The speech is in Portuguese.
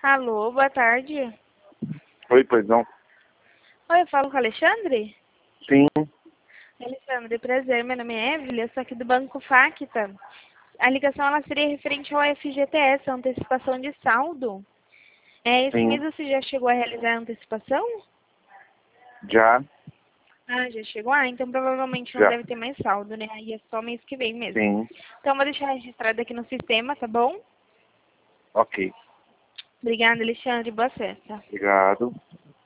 Alô, boa tarde. Oi, pois não? Oi, eu falo com o Alexandre? Sim, Alexandre, prazer, meu nome é Evelyn, eu sou aqui do Banco Facta. A ligação ela seria referente ao FGTS, a antecipação de saldo. Esse sim. mês você já chegou a realizar a antecipação? Já, Ah, já chegou? Ah, então provavelmente não já. deve ter mais saldo, né? Aí é só mês que vem mesmo. Sim. Então vou deixar registrado aqui no sistema, tá bom? Ok. Obrigada, Alexandre, boa festa. Obrigado.